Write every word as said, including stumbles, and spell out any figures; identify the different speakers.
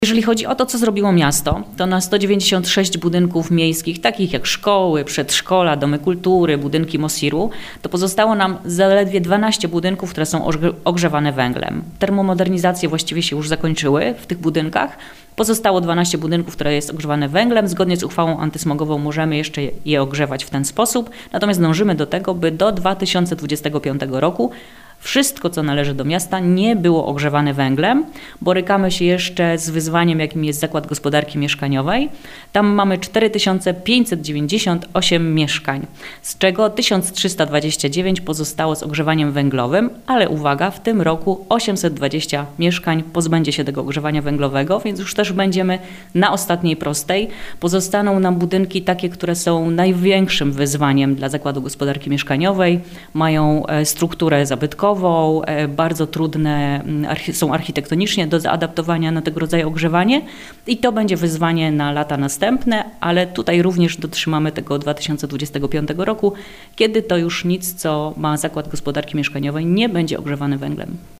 Speaker 1: Jeżeli chodzi o to, co zrobiło miasto, to na sto dziewięćdziesiąt sześć budynków miejskich, takich jak szkoły, przedszkola, domy kultury, budynki MOSIR-u, to pozostało nam zaledwie dwanaście budynków, które są ogrzewane węglem. Termomodernizacje właściwie się już zakończyły w tych budynkach. Pozostało dwanaście budynków, które jest ogrzewane węglem. Zgodnie z uchwałą antysmogową możemy jeszcze je ogrzewać w ten sposób. Natomiast dążymy do tego, by do dwa tysiące dwudziestego piątego roku wszystko, co należy do miasta, nie było ogrzewane węglem. Borykamy się jeszcze z wyzwaniem, jakim jest Zakład Gospodarki Mieszkaniowej. Tam mamy cztery tysiące pięćset dziewięćdziesiąt osiem mieszkań, z czego tysiąc trzysta dwadzieścia dziewięć pozostało z ogrzewaniem węglowym, ale uwaga, w tym roku osiemset dwadzieścia mieszkań pozbędzie się tego ogrzewania węglowego, więc już też będziemy na ostatniej prostej. Pozostaną nam budynki takie, które są największym wyzwaniem dla Zakładu Gospodarki Mieszkaniowej, mają strukturę zabytkową, bardzo trudne są architektonicznie do zaadaptowania na tego rodzaju ogrzewanie i to będzie wyzwanie na lata następne, ale tutaj również dotrzymamy tego dwa tysiące dwudziestego piątego roku, kiedy to już nic, co ma Zakład Gospodarki Mieszkaniowej, nie będzie ogrzewane węglem.